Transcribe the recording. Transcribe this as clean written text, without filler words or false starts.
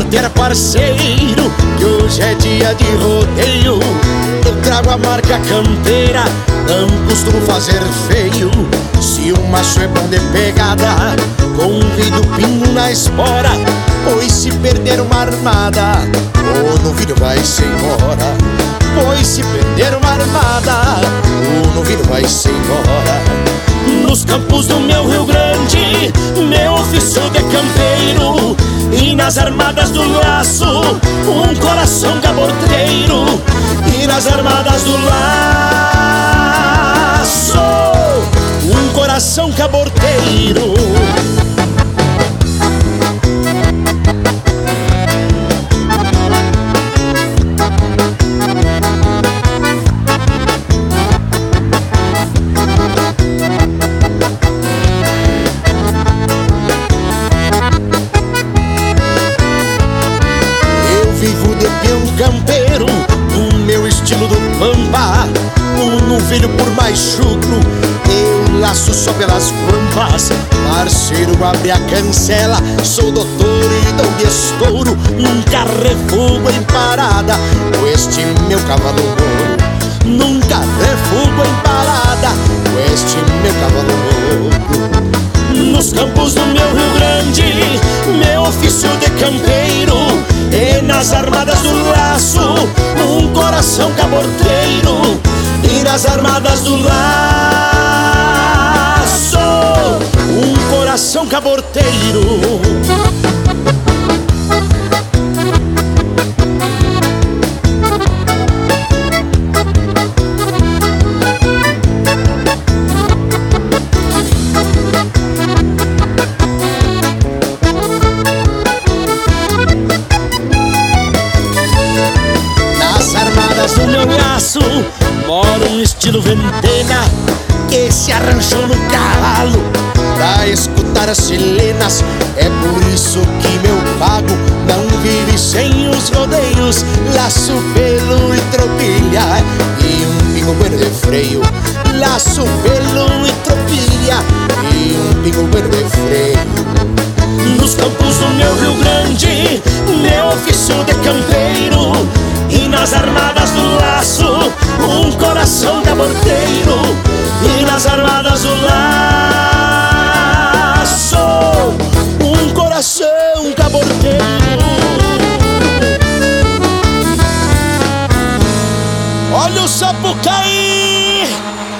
ter parceiro, que hoje é dia de rodeio. Eu trago a marca campeira, não costumo fazer feio. Se o macho é bom de pegada, convido o pingo na espora. Pois se perder uma armada, o novilho vai-se embora. Pois se perder uma armada, o novilho vai-se embora. Nos campos do meu Rio Grande, meu ofício de campeiro, e nas armadas do laço, um coração caborteiro. E nas armadas do laço, um coração caborteiro. Vivo de peão campeiro, no meu estilo do pampa. Um novilho por mais chucro, eu laço só pelas pampas. Parceiro, abre a cancela, sou doutor e dou de estouro. Nunca refugo em parada com este meu cavalo louro. Nunca refugo em parada com este meu cavalo louro. Nos campos do meu Rio Grande, meu ofício de campeiro, e nas armadas do laço, um coração caborteiro. E nas armadas do laço, um coração caborteiro. Do meu laço mora um estilo ventena, que se arranjou no cavalo pra escutar as chilenas. É por isso que meu pago não vive sem os rodeios. Laço, pelo e tropilha e um pingo bueno de freio. Laço, pelo e tropilha e um pingo bueno de freio. Nos campos do meu Rio Grande, meu ofício de campeiro, e nas armadas do laço, um coração caborteiro. E nas armadas do laço, um coração caborteiro. Olha o Sapucaí!